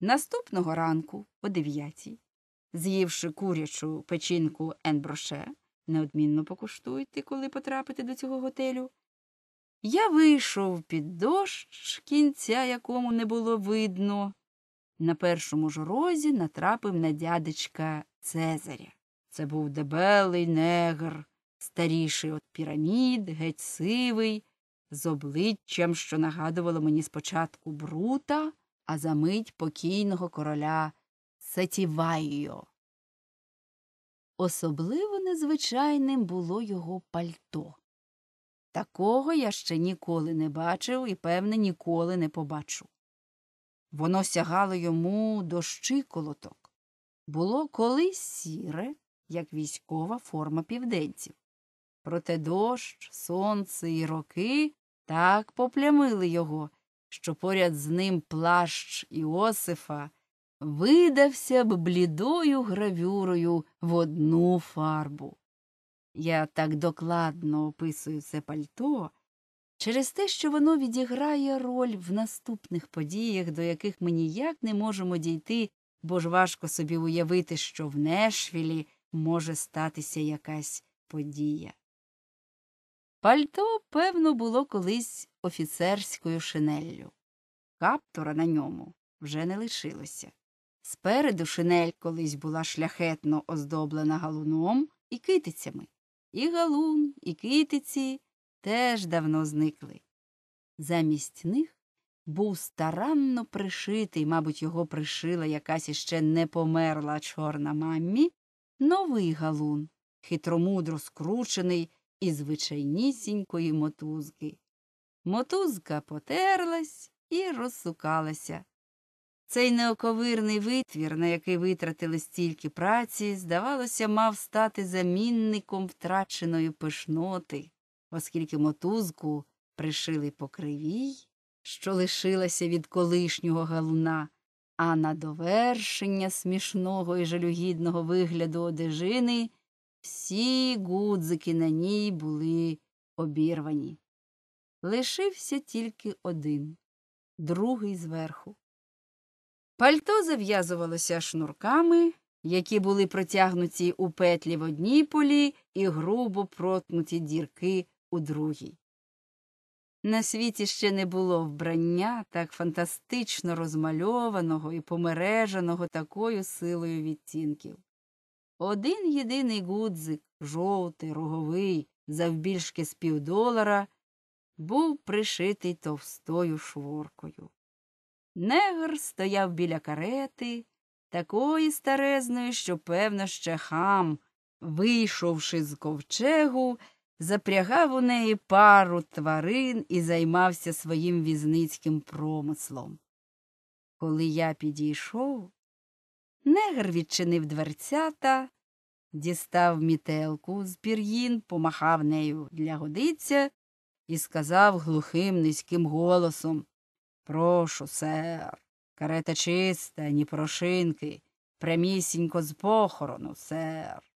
Наступного ранку, о 9:00, з'ївши курячу печінку ен-броше, неодмінно покуштуйте, коли потрапите до цього готелю, я вийшов під дощ, кінця якому не було видно. На першому ж розі натрапив на дядечка Цезаря. Це був дебелий негр, старіший от пірамід, геть сивий, з обличчям, що нагадувало мені спочатку Брута, а за мить покійного короля Сетівайо. Особливо незвичайним було його пальто. Такого я ще ніколи не бачив і, певне, ніколи не побачу. Воно сягало йому до щиколоток. Було колись сіре, як військова форма південців. Проте дощ, сонце і роки так поплямили його, що поряд з ним плащ Іосифа видався б блідою гравюрою в одну фарбу. Я так докладно описую це пальто через те, що воно відіграє роль в наступних подіях, до яких ми ніяк не можемо дійти, бо ж важко собі уявити, що в Нешвілі може статися якась подія. Пальто, певно, було колись офіцерською шинеллю. Каптура на ньому вже не лишилося. Спереду шинель колись була шляхетно оздоблена галуном і китицями. І галун, і китиці теж давно зникли. Замість них був старанно пришитий, мабуть, його пришила якась іще не померла чорна маммі, новий галун, хитромудро скручений із звичайнісінької мотузки. Мотузка потерлась і розсукалася. Цей неоковирний витвір, на який витратили стільки праці, здавалося, мав стати замінником втраченої пишноти, оскільки мотузку пришили по кривій, що лишилася від колишнього галуна, а на довершення смішного і жалюгідного вигляду одежини всі гудзики на ній були обірвані. Лишився тільки один, другий зверху. Пальто зав'язувалося шнурками, які були протягнуті у петлі в одній полі і грубо проткнуті дірки у другій. На світі ще не було вбрання так фантастично розмальованого і помереженого такою силою відтінків. Один єдиний гудзик, жовтий, роговий, завбільшки з $1,50, був пришитий товстою шворкою. Негр стояв біля карети, такої старезної, що, певно, ще хам, вийшовши з ковчегу, запрягав у неї пару тварин і займався своїм візницьким промислом. Коли я підійшов, негр відчинив дверцята, дістав мітелку з пір'їн, помахав нею для годиця і сказав глухим низьким голосом: «Прошу, сер, карета чиста, ні порошинки, прямісінько з похорону, сер».